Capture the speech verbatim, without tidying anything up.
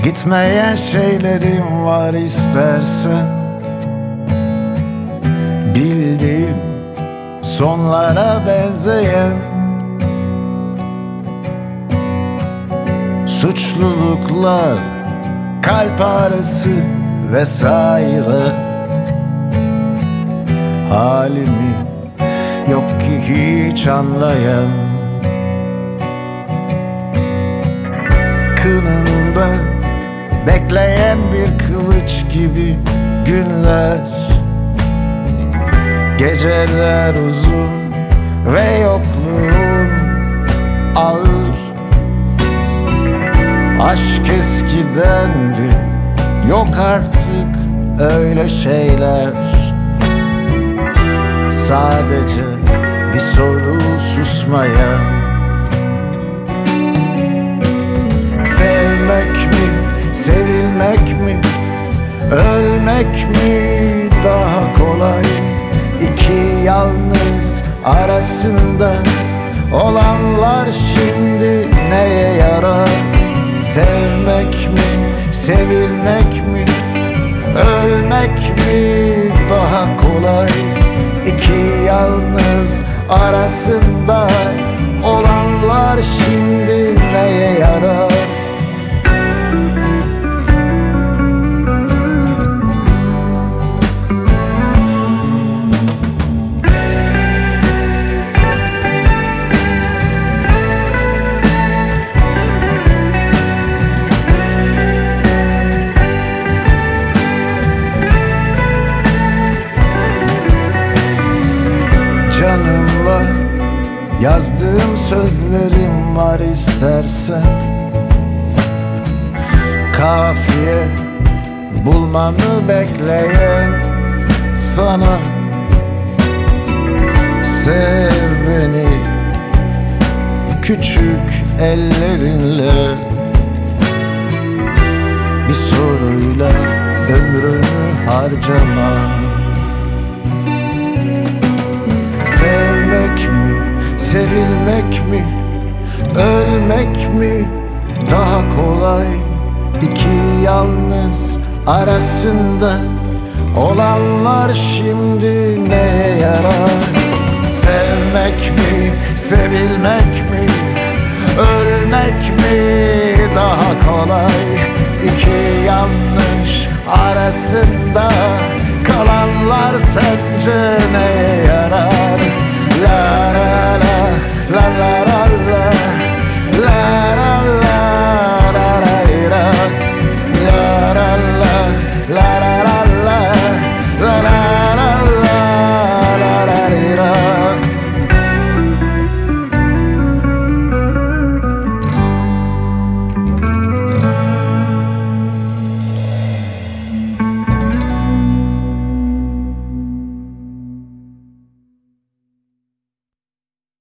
Bitmeyen şeylerim var istersen, bildiğin sonlara benzeyen suçluluklar, kalp ağrısı vesaire. Halimi yok ki hiç anlayan, kınında bekleyen bir kılıç gibi günler, geceler uzun ve yokluğun ağır. Aşk eskidendi, yok artık öyle şeyler. Sadece bir soru susmayan, sevmek mi, sevilmek mi, ölmek mi daha kolay? İki yalnız arasında olanlar şimdi neye yarar? Sevmek mi, sevilmek mi, ölmek mi daha kolay? İki yalnız arasında olanlar şimdi neye yarar? Canımla yazdığım sözlerim var istersen, kafiye bulmamı bekleyen sana. Sev beni küçük ellerinle, bir soruyla ömrünü harcama. Sevmek mi, sevilmek mi, ölmek mi daha kolay? İki yalnız arasında olanlar şimdi neye yarar? Sevmek mi, sevilmek mi, ölmek mi daha kolay? İki yanlış arasında kalanlar sence neye yarar?